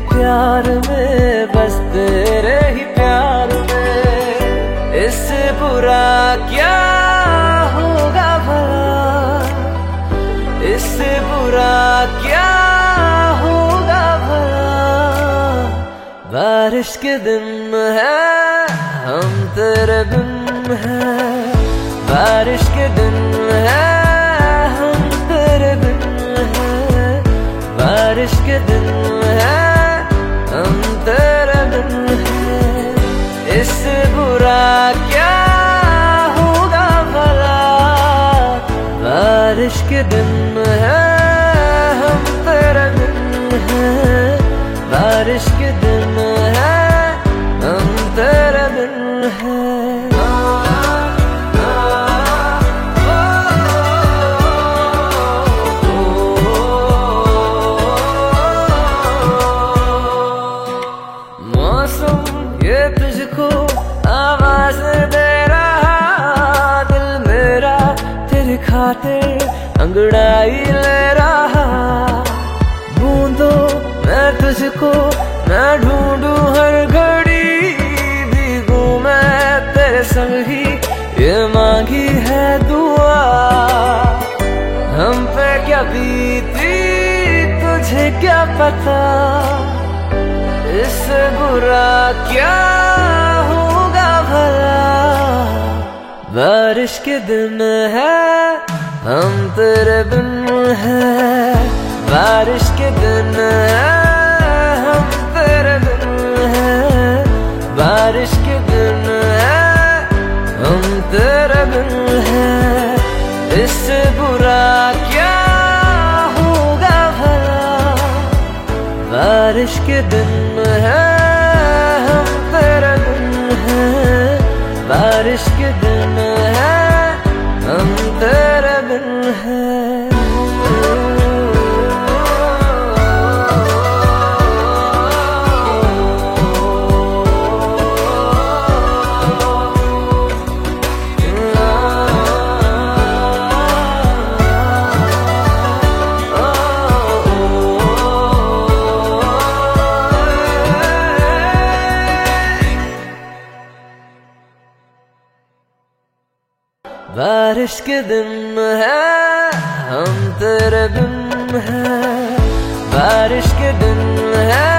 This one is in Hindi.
प्यार में, बस तेरे ही प्यार में। इससे बुरा क्या होगा भला, इससे बुरा क्या होगा भला। बारिश के दिन है हम तेरे बिन हैं, बारिश के दिन है हम तेरे बिन हैं, बारिश के दिन है हम तेरे बिन हैं। इससे बुरा क्या होगा भला, बारिश के दिन है हम तेरे बिन हैं, बारिश के दिन है हम तेरे बिन हैं। ये तुझको आवाज दे रहा, दिल मेरा तेरे खातिर अंगड़ाई ले रहा। बूंदों मैं तुझको मैं ढूंढूं हर घड़ी, भीगूं मैं तेरे संग ही ये मांगी है दुआ। हम पे क्या बीती तुझे क्या पता, इससे बुरा क्या होगा भला। बारिश के दिन है हम तेरे बिन हैं, बारिश के दिन है हम तेरे बिन हैं, बारिश के दिन है हम तेरे बिन हैं। इससे बुरा क्या होगा भला, बारिश के दिन है हम तेरे बिन हैं, बारिश के दिन है हम तेरे बिन हैं। बारिश के दिन है हम तेरे बिन हैं, बारिश के दिन है